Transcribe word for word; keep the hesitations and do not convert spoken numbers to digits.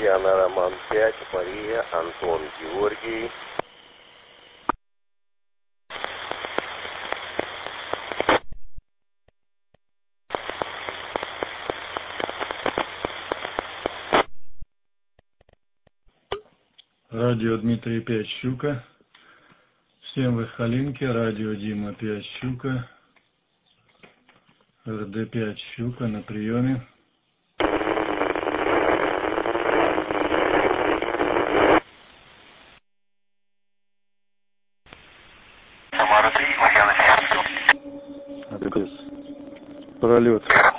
Татьяна, Роман пять, Мария, Антон, Георгий. Радио Дмитрий пять, Щука. Всем в Халинке. Радио Дима пять, Щука. эр дэ пять, Щука на приеме. Самара три, Марьяна семь. Адрес. Пролет.